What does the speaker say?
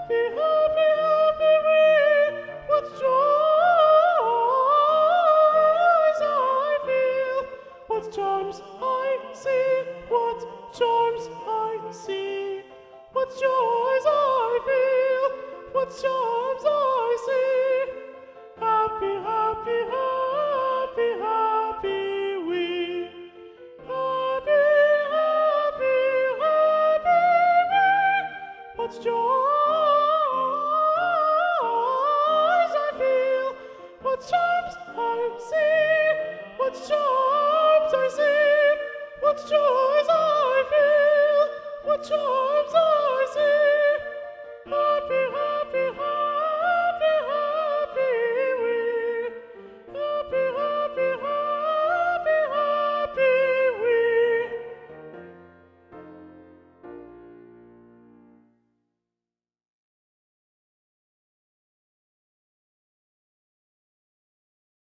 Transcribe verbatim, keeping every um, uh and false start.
happy, happy, happy we. What joys I feel, what charms I see, what charms I see, what joys I feel, what charms I see. Happy, happy, happy, happy we. Happy, happy, happy we. What joys I feel, what charms I see, what charms I see, what joys I feel, what charms I see.